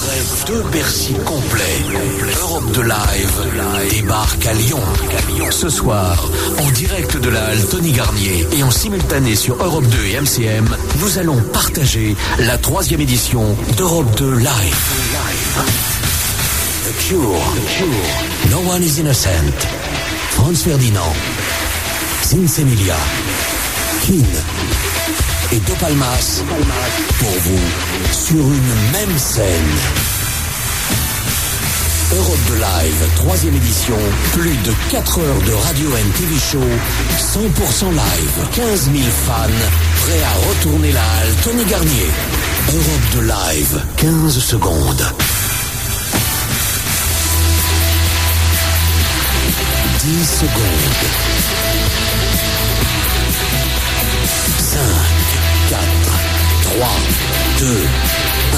Après 2 Bercy complets, Europe 2 Live débarque à Lyon. Ce soir, en direct de la halle Tony Garnier et en simultané sur Europe 2 et MCM, nous allons partager la 3e édition d'Europe 2 Live. The Cure, No One is Innocent, Franz Ferdinand, Sinsemilia, Keane et De Palmas pour vous sur une même scène. Europe 2 Live, 3e édition, plus de 4 heures de radio and TV show, 100% live, 15 000 fans, prêts à retourner la halle Tony Garnier. Europe 2 Live, 15 secondes. 10 secondes. 5, 4, 3, 2,